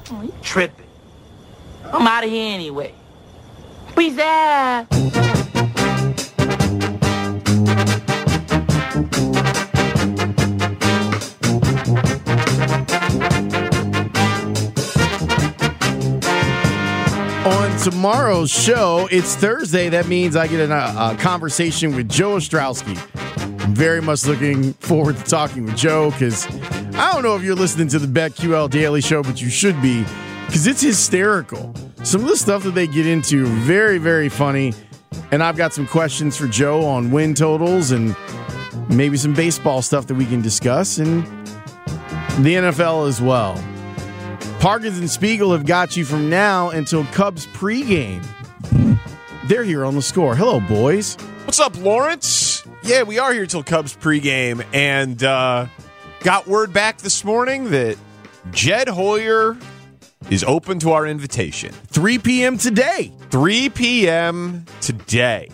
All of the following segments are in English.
Oh, you tripping. I'm out of here anyway. Peace out. On tomorrow's show, it's Thursday. That means I get a conversation with Joe Ostrowski. I'm very much looking forward to talking with Joe because I don't know if you're listening to the BetQL Daily Show, but you should be because it's hysterical. Some of the stuff that they get into, very, very funny. And I've got some questions for Joe on win totals and maybe some baseball stuff that we can discuss and the NFL as well. Parkins and Spiegel have got you from now until Cubs pregame. They're here on The Score. Hello, boys. What's up, Lawrence? Yeah, we are here till Cubs pregame, and got word back this morning that Jed Hoyer is open to our invitation. 3 p.m. today. 3 p.m. today.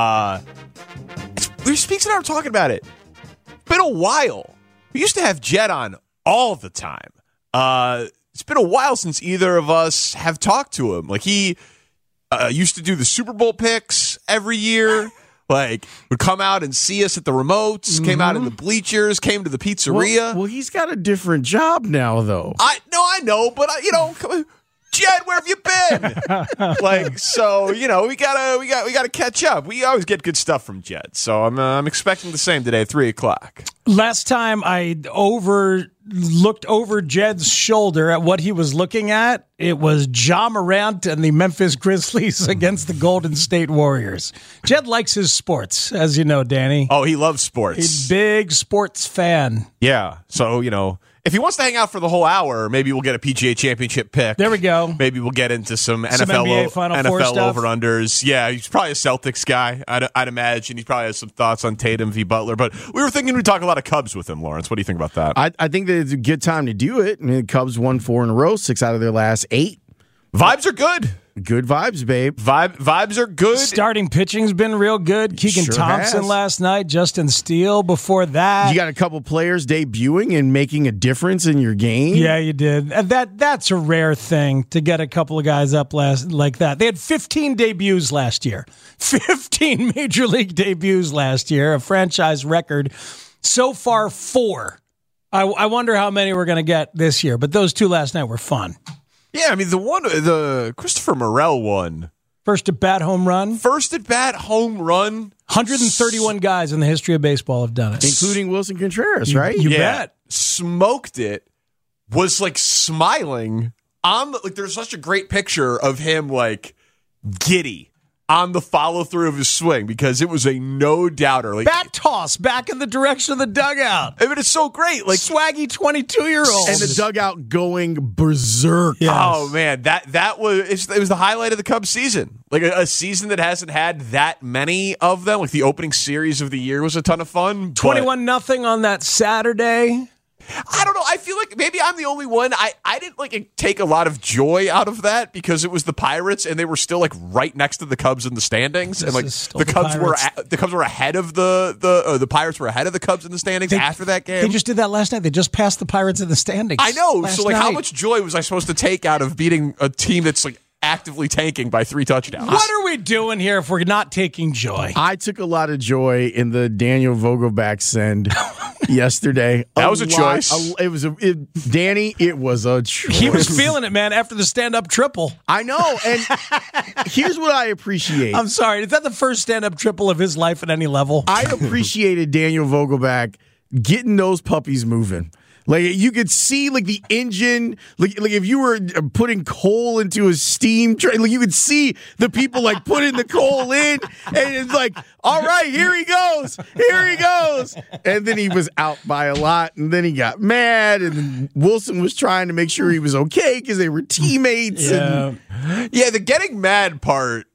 Speaks and I were talking about it. It's been a while. We used to have Jed on all the time. It's been a while since either of us have talked to him. Like, he used to do the Super Bowl picks every year. Like, would come out and see us at the remotes, came out in the bleachers, came to the pizzeria. Well, he's got a different job now, though. I know, but Jed, where have you been? We gotta catch up. We always get good stuff from Jed, so I'm expecting the same today at 3:00. Last time I looked over Jed's shoulder at what he was looking at, it was Ja Morant and the Memphis Grizzlies against the Golden State Warriors. Jed likes his sports, as you know, Danny. Oh, he loves sports. He's a big sports fan. Yeah, so, if he wants to hang out for the whole hour, maybe we'll get a PGA Championship pick. There we go. Maybe we'll get into some NBA Final Four stuff. over-unders. Yeah, he's probably a Celtics guy, I'd imagine. He probably has some thoughts on Tatum v. Butler. But we were thinking we'd talk a lot of Cubs with him, Lawrence. What do you think about that? I think that it's a good time to do it. I mean, the Cubs won 4 in a row, 6 out of their last 8. Vibes are good. Good vibes, babe. Vibes are good. Starting pitching's been real good. Keegan Thompson last night. Justin Steele before that. You got a couple players debuting and making a difference in your game. Yeah, you did. And that's a rare thing to get a couple of guys up like that. They had 15 debuts last year. 15 Major League debuts last year, a franchise record. So far, 4. I wonder how many we're going to get this year, but those 2 last night were fun. Yeah, I mean, the Christopher Morel one. First at bat home run. 131 guys in the history of baseball have done it. Including Wilson Contreras, right? You bet. Smoked it. Was like smiling on there's such a great picture of him like giddy on the follow-through of his swing because it was a no-doubter. Like, bat toss back in the direction of the dugout. I mean, it's so great. Like swaggy 22-year-old. And the dugout going berserk. Yes. Oh, man. It was the highlight of the Cubs season. Like a season that hasn't had that many of them. Like the opening series of the year was a ton of fun. 21-0 on that Saturday. I don't know. I feel like maybe I'm the only one. I didn't take a lot of joy out of that because it was the Pirates and they were still right next to the Cubs in the standings, and the Cubs were ahead of the Pirates were ahead of the Cubs in the standings after that game. They just did that last night. They just passed the Pirates in the standings. I know. So how much joy was I supposed to take out of beating a team that's actively tanking by 3 touchdowns? What are we doing here if we're not taking joy? I took a lot of joy in the Daniel Vogelbach send yesterday. That was a choice. Danny, it was a choice. He was feeling it, man, after the stand-up triple. I know, and here's what I appreciate. I'm sorry, is that the first stand-up triple of his life at any level? I appreciated Daniel Vogelbach getting those puppies moving. Like, you could see, the engine, like if you were putting coal into a steam train, you could see the people, putting the coal in, and it's all right, here he goes. And then he was out by a lot, and then he got mad, and then Wilson was trying to make sure he was okay because they were teammates. Yeah, the getting mad part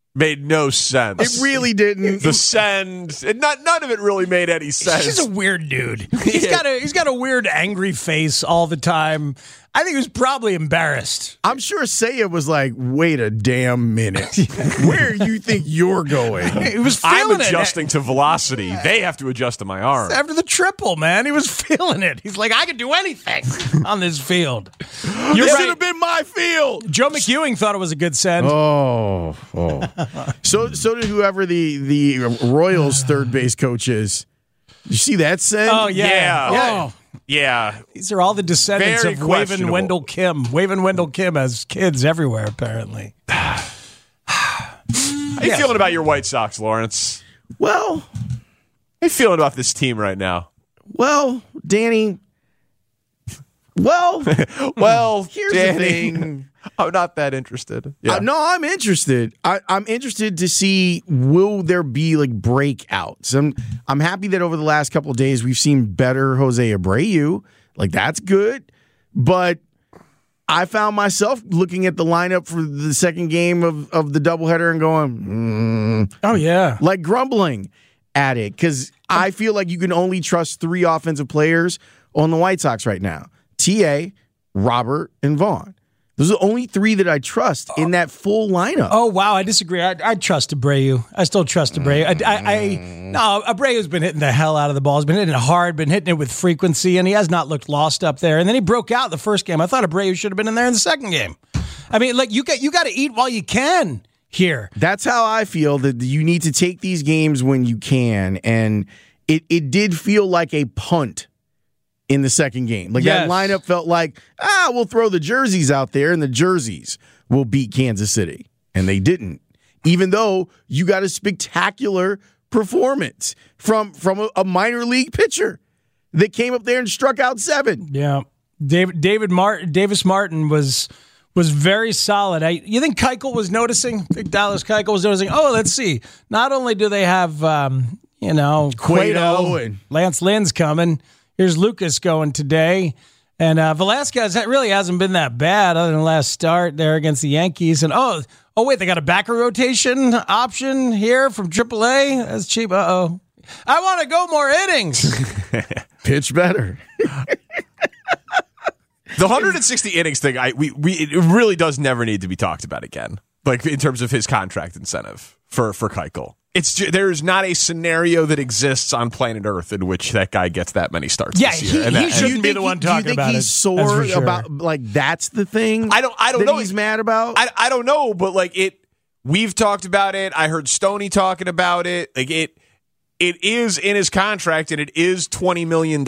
made no sense. It really didn't. The send, and none of it really made any sense. He's just a weird dude. He's got a weird angry face all the time. I think he was probably embarrassed. I'm sure Seiya was like, wait a damn minute. Where you think you're going? He was I'm feeling adjusting to velocity. They have to adjust to my arm. After the triple, man, he was feeling it. He's like, I can do anything on this field. You're This right. should have been my field. Joe McEwing thought it was a good send. Oh. So did whoever the Royals third base coach is. You see that send? Oh, yeah. Yeah. Yeah. These are all the descendants Very of Wavin questionable. Wendell Kim. Wavin Wendell Kim has kids everywhere, apparently. How you feeling about your White Sox, Lawrence? Well, How you feeling about this team right now? Danny. Well, here's Danny, the thing. I'm not that interested. Yeah. No, I'm interested. I'm interested to see, will there be like breakouts? I'm happy that over the last couple of days we've seen better Jose Abreu. Like, that's good. But I found myself looking at the lineup for the second game of the doubleheader and going, Oh, yeah. like grumbling at it, because I feel like you can only trust 3 offensive players on the White Sox right now: TA, Robert, and Vaughn. Those are the only 3 that I trust in that full lineup. Oh, wow. I disagree. I trust Abreu. I still trust Abreu. No, Abreu's been hitting the hell out of the ball. He's been hitting it hard, been hitting it with frequency, and he has not looked lost up there. And then he broke out the first game. I thought Abreu should have been in there in the second game. I mean, like, you got to eat while you can here. That's how I feel, that you need to take these games when you can. And it did feel like a punt in the second game. Like, Yes. that lineup felt like, we'll throw the jerseys out there and the jerseys will beat Kansas City. And they didn't. Even though you got a spectacular performance from a minor league pitcher that came up there and struck out 7. Yeah. Davis Martin was very solid. You think Keuchel was noticing? I think Dallas Keuchel was noticing. Oh, let's see. Not only do they have, Cueto and Lance Lynn's coming. Here's Lucas going today. And Velasquez really hasn't been that bad other than last start there against the Yankees. And oh wait, they got a backer rotation option here from AAA. That's cheap. Uh-oh. I want to go more innings. pitch better. The 160 innings thing, it really does never need to be talked about again. Like, in terms of his contract incentive for Keuchel. There's not a scenario that exists on planet Earth in which that guy gets that many starts this year. He shouldn't be the one talking about it. Do you think he's sore about, like, that's the thing? I don't that know. He's mad about. I don't know, but like we've talked about it. I heard Stoney talking about it. Like it is in his contract, and it is $20 million.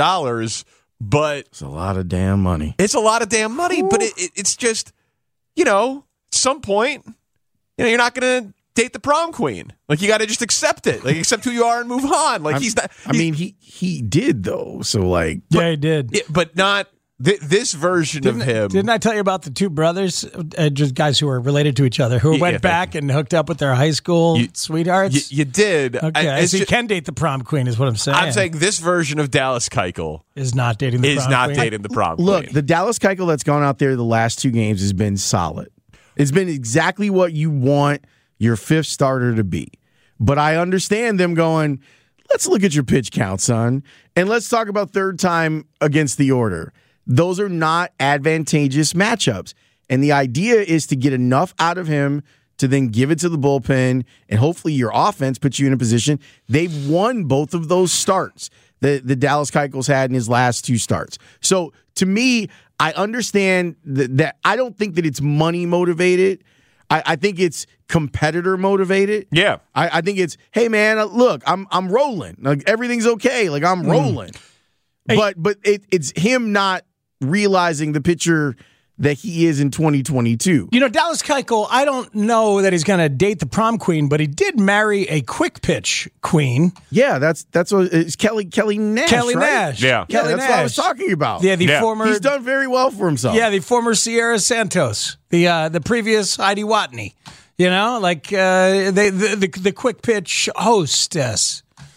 But It's a lot of damn money. it's a lot of damn money. But it's just, at some point, you're not going to date the prom queen. Like, you got to just accept it. Like, accept who you are and move on. Like, he's not. He did though. So like, Yeah, he did. But not this version of him. Didn't I tell you about the 2 brothers, just guys who were related to each other, who went back and hooked up with their high school sweethearts? You did. Okay, so you can date the prom queen, is what I'm saying. I'm saying this version of Dallas Keuchel is not dating the is prom not queen. dating the prom queen. look, the Dallas Keuchel that's gone out there the last 2 games has been solid. It's been exactly what you want your 5th starter to be. But I understand them going, let's look at your pitch count, son, and let's talk about third time against the order. Those are not advantageous matchups. And the idea is to get enough out of him to then give it to the bullpen, and hopefully your offense puts you in a position. They've won both of those starts that the Dallas Keuchel's had in his last 2 starts. So to me, I understand that I don't think that it's money motivated. I think it's competitor motivated. Yeah. I think it's, hey man, look, I'm rolling. Like, everything's okay. Like, I'm rolling. But it's him not realizing the pitcher that he is in 2022. Dallas Keuchel, I don't know that he's going to date the prom queen, but he did marry a quick pitch queen. Yeah, that's what it's Kelly Nash. Kelly right? Nash. Yeah. Yeah, Kelly that's what I was Nash. talking about. Yeah, the Yeah. former. He's done very well for himself. Yeah, the former Sierra Santos, the previous Heidi Watney. The quick pitch hostess.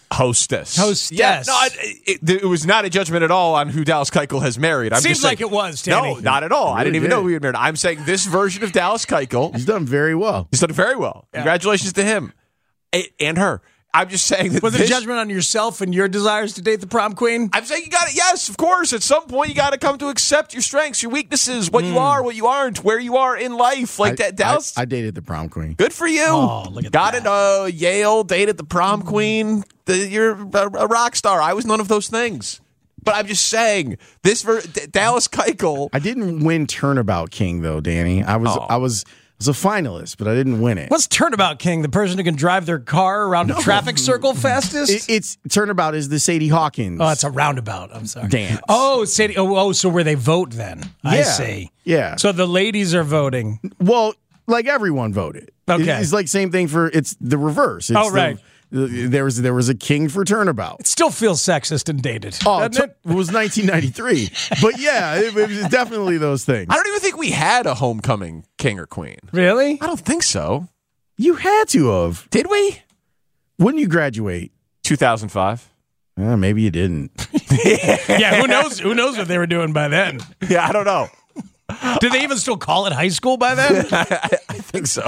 Hostess. Yeah, no, it was not a judgment at all on who Dallas Keuchel has married. I'm Seems just saying, like it was, Danny. No, not at all. I didn't even know did. who he had married. I'm saying this version of Dallas Keuchel, He's done very well. he's done very well. Congratulations to him and her. I'm just saying that Was it a judgment on yourself and your desires to date the prom queen? I'm saying you got it. Yes, of course. At some point, you got to come to accept your strengths, your weaknesses, what you are, what you aren't, where you are in life. Like that, Dallas. I dated the prom queen. Good for you. Oh, look at got that. it. Yale, dated the prom queen. You're a rock star. I was none of those things. But I'm just saying, Dallas Keuchel. I didn't win Turnabout King though, Danny. I was a finalist, but I didn't win it. What's Turnabout King? The person who can drive their car around a traffic circle fastest? It's Turnabout is the Sadie Hawkins. Oh, it's a roundabout. I'm sorry. Dance. Oh, Sadie. Oh, so where they vote then? I Yeah. see. Yeah. So the ladies are voting. Well, like everyone voted. Okay. It's like same thing for it's the reverse. It's right. There was a king for Turnabout. It still feels sexist and dated. Oh, doesn't it? it was 1993. But yeah, it was definitely those things. I don't even think we had a homecoming king or queen. Really? I don't think so. You had to have. Did we? When you graduate? 2005. Maybe you didn't. Yeah, who knows? Who knows what they were doing by then? Yeah, I don't know. Did they even still call it high school by then? I think so.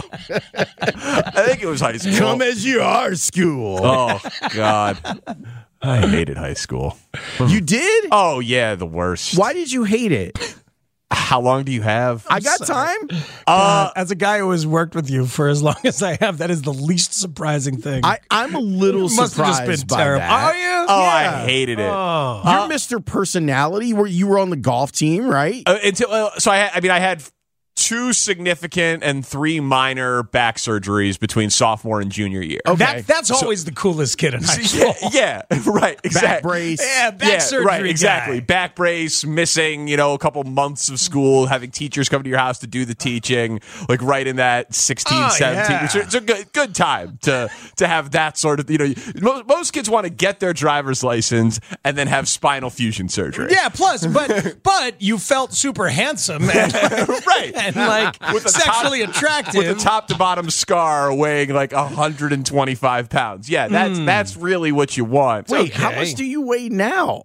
I think it was high school. Come as you are, school. Oh, God. I hated high school. You did? Oh, yeah, the worst. Why did you hate it? How long do you have? I got time. As a guy who has worked with you for as long as I have, that is the least surprising thing. I'm a little Must have just surprised been by terrible. that. Are you? Oh, Yeah. I hated it. You're Mr. Personality, where you were on the golf team, right? So I had 2 significant and 3 minor back surgeries between sophomore and junior year. Okay. That's always the coolest kid in high school. Yeah, right, exactly. Back brace. Yeah, back surgery right, exactly. guy. Back brace, missing, a couple months of school, having teachers come to your house to do the teaching, like right in that 16, Oh, 17. yeah. It's a good time to have that sort of, most kids want to get their driver's license and then have spinal fusion surgery. Yeah, plus, but you felt super handsome and, Right. and like With the sexually top- attractive. With a top to bottom scar weighing like 125 pounds. Yeah, that's really what you want. Wait, how much do you weigh now?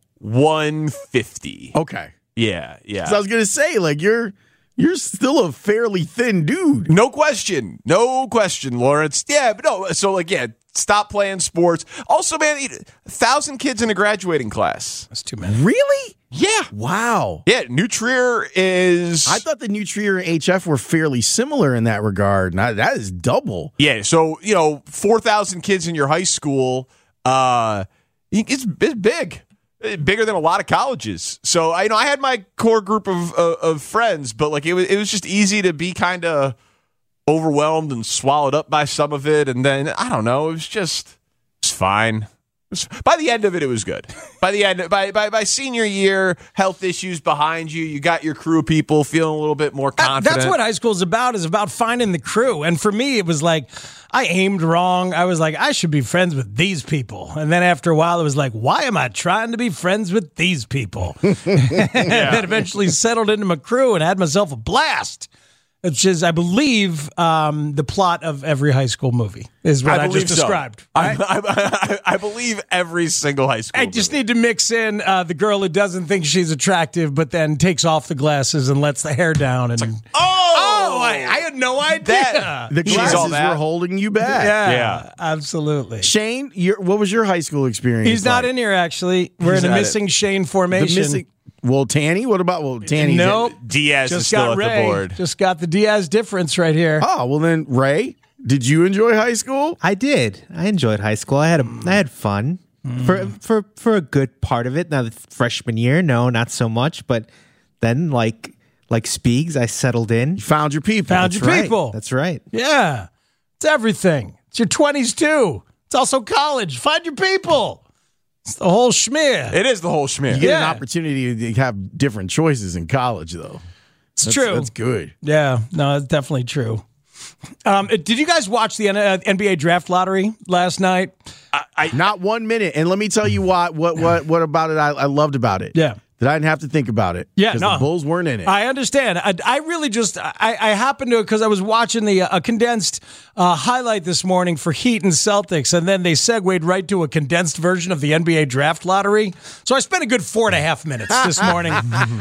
150. Okay. Yeah. So I was gonna say, like, you're still a fairly thin dude. No question, Lawrence. Yeah, but no. So stop playing sports. Also, man, 1,000 kids in a graduating class. That's too many. Really? Yeah. Wow. Yeah, New Trier is. I thought the New Trier and HF were fairly similar in that regard. Now, that is double. Yeah, so 4,000 kids in your high school. It's big. Bigger than a lot of colleges. So I had my core group of friends, but like it was just easy to be kind of overwhelmed and swallowed up by some of it, and then I don't know, it's fine. By the end of it was good. By senior year, health issues behind you, you got your crew of people feeling a little bit more confident. That's what high school is about finding the crew. And for me, it was like, I aimed wrong. I was like, I should be friends with these people. And then after a while, it was like, why am I trying to be friends with these people? And then eventually settled into my crew and had myself a blast. Which is, I believe, the plot of every high school movie is what I just described. Right? I believe every single high school I just movie. need to mix in the girl who doesn't think she's attractive, but then takes off the glasses and lets the hair down. And I had no idea. The She's all glasses that. were holding you back. Yeah. Absolutely. Shane, what was your high school experience? He's not like? in here, actually. We're He's in a not missing Shane The formation. missing. Well, Tanny. What about Tanny? Nope. Diaz is Just still got at Ray. the board. Just got the Diaz difference right here. Oh, well then, Ray, did you enjoy high school? I did. I enjoyed high school. I had fun for a good part of it. Now the freshman year, no, not so much. But then, like Speegs, I settled in. You found your people. Found That's your right. people. That's right. Yeah. It's everything. It's your 20s, too. It's also college. Find your people. It's the whole schmear. It is the whole schmear. You get an Yeah. opportunity to have different choices in college, though. It's true. That's good. Yeah, no, it's definitely true. Did you guys watch the NBA draft lottery last night? Not 1 minute. And let me tell you what about it I loved about it. Yeah. that I didn't have to think about it. Yeah, because no. the Bulls weren't in it. I understand. I really just I happened to, because I was watching the condensed highlight this morning for Heat and Celtics, and then they segued right to a condensed version of the NBA draft lottery. So I spent a good 4.5 minutes this morning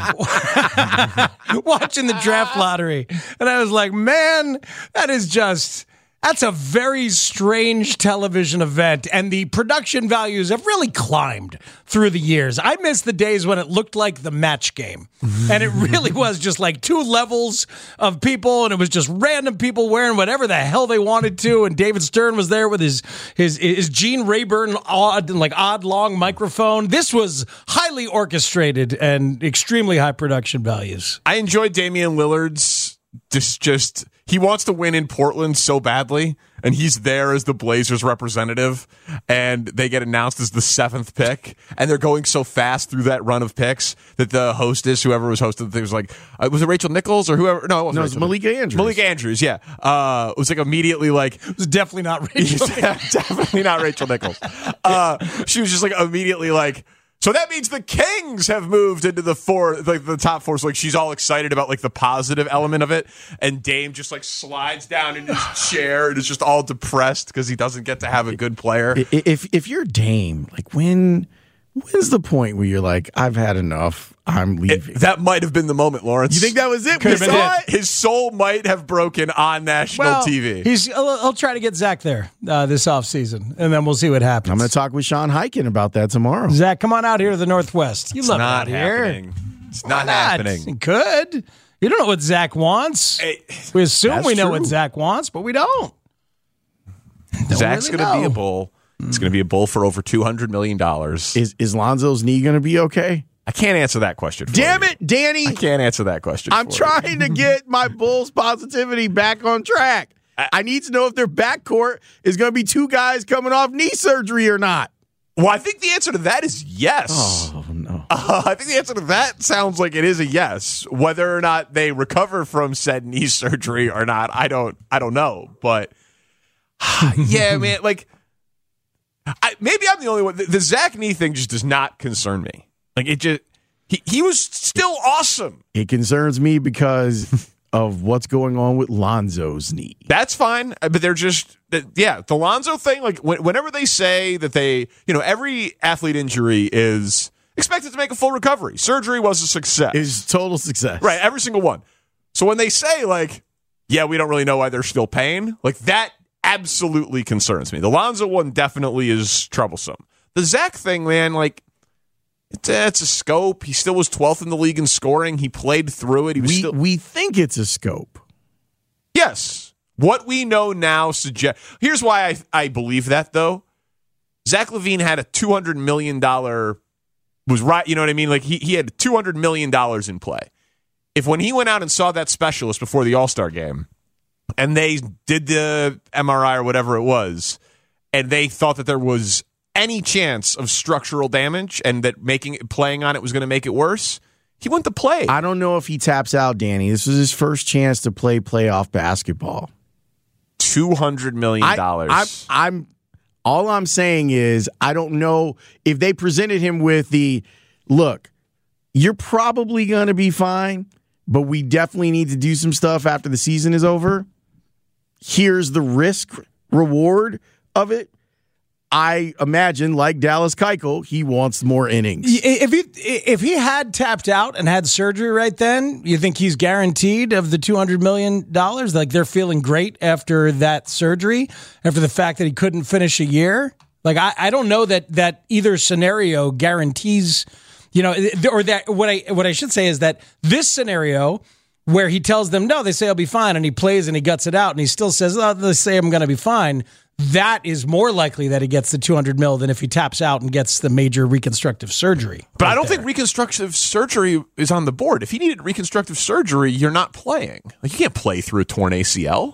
watching the draft lottery, and I was like, man, that's a very strange television event, and the production values have really climbed through the years. I miss the days when it looked like the match game, and it really was just like two levels of people, and it was just random people wearing whatever the hell they wanted to, and David Stern was there with his Gene Rayburn odd long microphone. This was highly orchestrated and extremely high production values. I enjoyed Damian Lillard's just he wants to win in Portland so badly, and he's there as the Blazers representative, and they get announced as the 7th pick, and they're going so fast through that run of picks that the hostess, whoever was hosting the thing, was like, was it Rachel Nichols or whoever? No, it was Malika Andrews. Malika Andrews, yeah. It was like immediately like... It was definitely not Rachel Nichols. Definitely not Rachel Nichols. She was just like immediately like, so that means the Kings have moved into the top four. So like she's all excited about like the positive element of it, and Dame just like slides down in his chair and is just all depressed because he doesn't get to have a good player. If you're Dame, like when's the point where you're like, I've had enough, I'm leaving? That might have been the moment, Lawrence. You think that was it? Could have been it. His soul might have broken on national TV. I'll try to get Zach there this offseason, and then we'll see what happens. I'm going to talk with Sean Highkin about that tomorrow. Zach, come on out here to the Northwest. You love it out happening. here. It's not happening. It could. You don't know what Zach wants. We assume we know what true. Zach wants, but we don't. Zach's really going to be know. a bull. It's going to be a bull for over $200 million. Is Lonzo's knee going to be okay? I can't answer that question for Damn you. it, Danny. I can't answer that question I'm for you. trying to get my Bulls positivity back on track. I need to know if their backcourt is going to be two guys coming off knee surgery or not. Well, I think the answer to that is yes. Oh, no. I think the answer to that sounds like it is a yes. Whether or not they recover from said knee surgery or not, I don't know. But yeah, man, like maybe I'm the only one. The Zach knee thing just does not concern me. Like it just he was still awesome. It concerns me because of what's going on with Lonzo's knee. That's fine, but they're just the Lonzo thing. Like whenever they say that they, every athlete injury is expected to make a full recovery. Surgery was a success. It's total success. Right, every single one. So when they say like, yeah, we don't really know why they're still paying, like that absolutely concerns me. The Lonzo one definitely is troublesome. The Zach thing, man, like it's a scope. He still was 12th in the league in scoring. He played through it. We think it's a scope. Yes. What we know now suggests. Here's why I believe that, though. Zach LaVine had a $200 million. Was right. You know what I mean? Like he had $200 million in play. If when he went out and saw that specialist before the All-Star game, and they did the MRI or whatever it was, and they thought that there was any chance of structural damage and that playing on it was going to make it worse, he went to play. I don't know if he taps out, Danny. This was his first chance to play playoff basketball. $200 million. I'm all I'm saying is I don't know if they presented him with the look, you're probably going to be fine, but we definitely need to do some stuff after the season is over. Here's the risk reward of it. I imagine, like Dallas Keuchel, he wants more innings. If he had tapped out and had surgery right then, you think he's guaranteed of the $200 million? Like they're feeling great after that surgery, after the fact that he couldn't finish a year? Like I don't know that either scenario guarantees, or that what I should say is that this scenario where he tells them, no, they say I'll be fine, and he plays and he guts it out, and he still says, oh, they say I'm going to be fine. That is more likely that he gets the $200 million than if he taps out and gets the major reconstructive surgery. But I don't think reconstructive surgery is on the board. If he needed reconstructive surgery, you're not playing. Like you can't play through a torn ACL.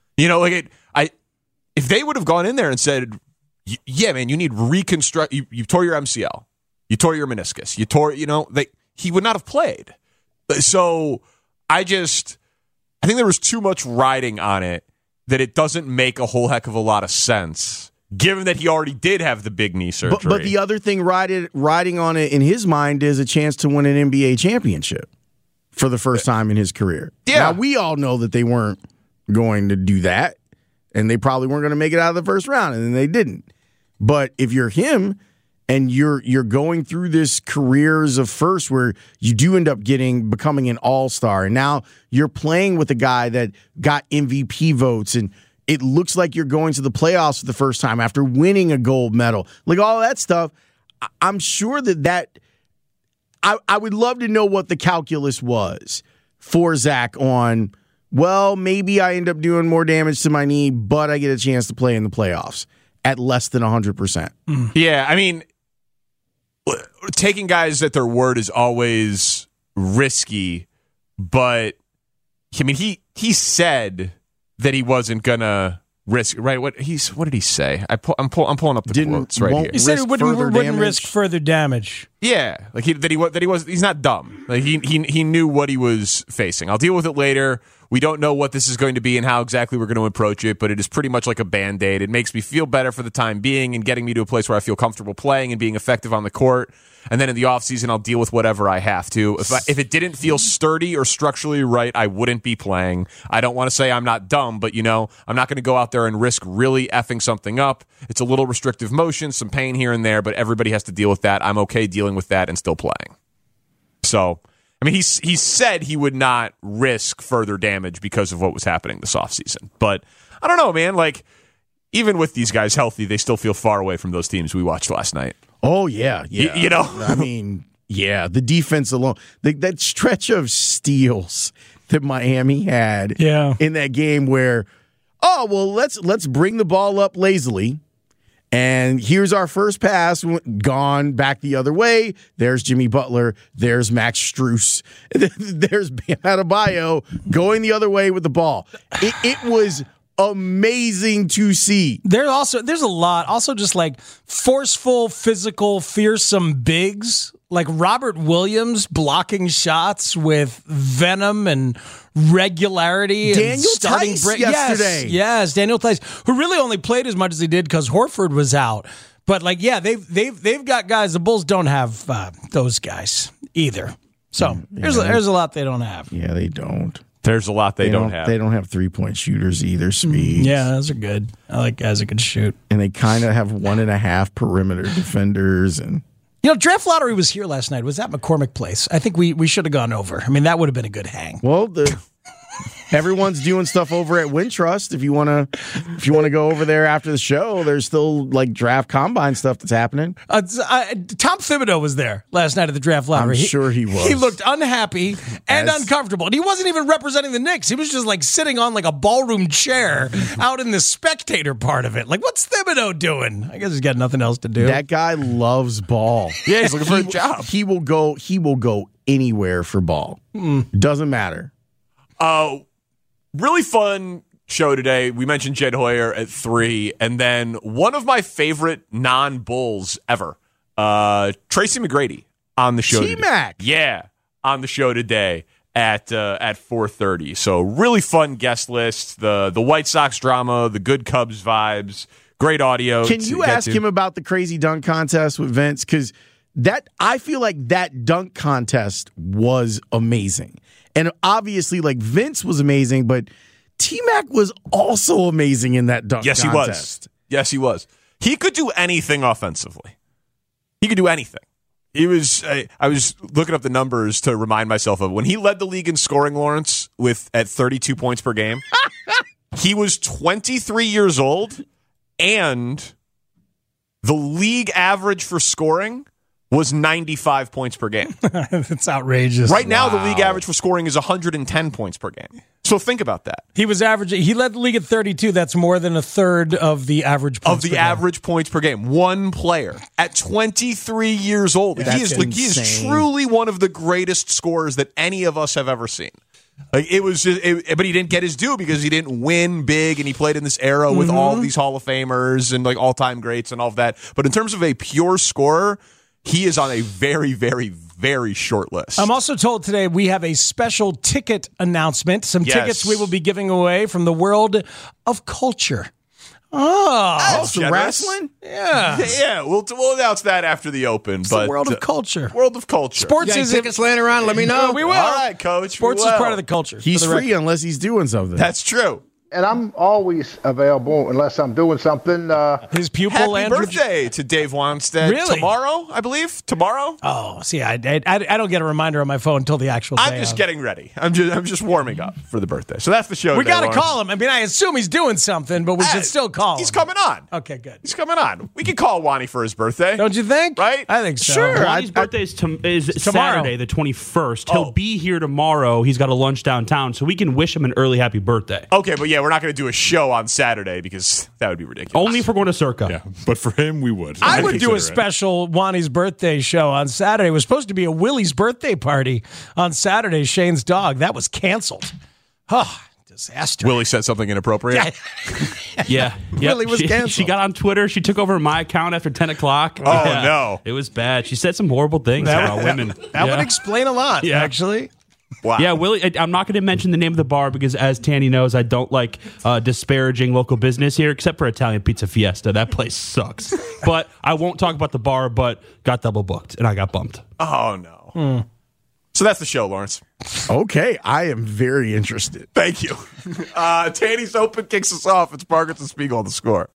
If they would have gone in there and said, "Yeah, man, you need reconstruct. You tore your MCL, you tore your meniscus, you tore," he would not have played. So I think there was too much riding on it. That it doesn't make a whole heck of a lot of sense given that he already did have the big knee surgery. But the other thing riding on it in his mind is a chance to win an NBA championship for the first time in his career. Yeah. Now, we all know that they weren't going to do that, and they probably weren't going to make it out of the first round, and then they didn't. But if you're him and you're going through this careers of first where you do end up becoming an all-star, and now you're playing with a guy that got MVP votes, and it looks like you're going to the playoffs for the first time after winning a gold medal. Like all that stuff, I'm sure that I would love to know what the calculus was for Zach on, well, maybe I end up doing more damage to my knee, but I get a chance to play in the playoffs at less than 100%. Yeah, I mean, taking guys at their word is always risky, but I mean, he said that he wasn't gonna risk, right? What did he say? I'm pulling up the quotes right here. He said he wouldn't risk further damage. Yeah, like he's not dumb. Like he knew what he was facing. I'll deal with it later. We don't know what this is going to be and how exactly we're going to approach it, but it is pretty much like a Band-Aid. It makes me feel better for the time being and getting me to a place where I feel comfortable playing and being effective on the court. And then in the offseason, I'll deal with whatever I have to. If it didn't feel sturdy or structurally right, I wouldn't be playing. I don't want to say I'm not dumb, but, I'm not going to go out there and risk really effing something up. It's a little restrictive motion, some pain here and there, but everybody has to deal with that. I'm okay dealing with that and still playing. So, I mean, he said he would not risk further damage because of what was happening this offseason. But I don't know, man. Like, even with these guys healthy, they still feel far away from those teams we watched last night. Oh, yeah. I mean, yeah, the defense alone. That stretch of steals that Miami had in that game where, let's bring the ball up lazily. And here's our first pass, gone back the other way. There's Jimmy Butler. There's Max Strus. There's Bam Adebayo going the other way with the ball. It was amazing to see. There's a lot. Also, just like forceful, physical, fearsome bigs. Like Robert Williams blocking shots with venom and regularity. Daniel Tice yesterday. Yes, Daniel Tice, who really only played as much as he did because Horford was out. But they've got guys. The Bulls don't have those guys either. So there's a lot they don't have. Yeah, they don't. There's a lot they don't have. They don't have 3-point shooters either, Speed. Yeah, those are good. I like guys that can shoot. And they kind of have 1.5 perimeter defenders. And Draft Lottery was here last night. Was at McCormick Place. I think we should have gone over. I mean, that would have been a good hang. Well, everyone's doing stuff over at Wintrust. If you want to go over there after the show, there's still like draft combine stuff that's happening. Tom Thibodeau was there last night at the Draft Lottery. I'm sure he was. He looked unhappy and uncomfortable. And he wasn't even representing the Knicks. He was just like sitting on like a ballroom chair out in the spectator part of it. Like, what's Thibodeau doing? I guess he's got nothing else to do. That guy loves ball. Yeah, he's looking for a job. He will go anywhere for ball. Doesn't matter. Really fun show today. We mentioned Jed Hoyer at 3, and then one of my favorite non-Bulls ever, Tracy McGrady on the show. T-Mac. Yeah, on the show today at 4:30. So really fun guest list. The White Sox drama, the good Cubs vibes, great audio. Can you ask him about the crazy dunk contest with Vince? Because I feel like that dunk contest was amazing. And obviously, like, Vince was amazing, but T-Mac was also amazing in that dunk contest. Yes, he was. He could do anything offensively. He could do anything. He was. I was looking up the numbers to remind myself of when he led the league in scoring, Lawrence, at 32 points per game. He was 23 years old, and the league average for scoring was 95 points per game. That's outrageous. Right now, the league average for scoring is 110 points per game. So think about that. He led the league at 32. That's more than a third of the average points points per game. One player at 23 years old. He is truly one of the greatest scorers that any of us have ever seen. Like but he didn't get his due because he didn't win big, and he played in this era with all of these Hall of Famers and like all-time greats and all of that. But in terms of a pure scorer, he is on a very, very, very short list. I'm also told today we have a special ticket announcement. Some tickets we will be giving away from the world of culture. That's some generous. wrestling? Yeah. Yeah, we'll announce that after the Open. It's but the world of culture. World of culture. Sports You got is tickets laying around? Let me know. We will. All right, Coach. Sports we is will. part of the culture. He's for the free unless he's doing something. That's true. And I'm always available unless I'm doing something. His pupil, Happy Andrew. birthday to Dave Wanstead. Really? Tomorrow, I believe. Tomorrow. Oh, see, I don't get a reminder on my phone until the actual day. I'm just getting ready. I'm just warming up for the birthday. So that's the show. We today, got to Lawrence. call him. I mean, I assume he's doing something, but we should still call him. He's coming on. Okay, good. He's coming on. We can call Wani for his birthday. Don't you think? Right? I think so. Sure. Lonnie's birthday is tomorrow. Saturday, the 21st. He'll be here tomorrow. He's got a lunch downtown, so we can wish him an early happy birthday. Okay, but yeah, we're not going to do a show on Saturday because that would be ridiculous. Only if we're going to Circa. Yeah, but for him, we would. I would do a consider it. special Wani's birthday show on Saturday. It was supposed to be a Willie's birthday party on Saturday, Shane's dog. That was canceled. Oh, disaster. Willie said something inappropriate. Yeah. Really was canceled. She got on Twitter. She took over my account after 10 o'clock. Oh, no. It was bad. She said some horrible things about women. That would explain a lot, actually. Wow. Yeah, Willie, I'm not going to mention the name of the bar because, as Tanny knows, I don't like disparaging local business here, except for Italian Pizza Fiesta. That place sucks. But I won't talk about the bar, but got double booked, and I got bumped. Oh, no. So that's the show, Lawrence. Okay, I am very interested. Thank you. Tanny's Open kicks us off. It's Margaret and Spiegel on The Score.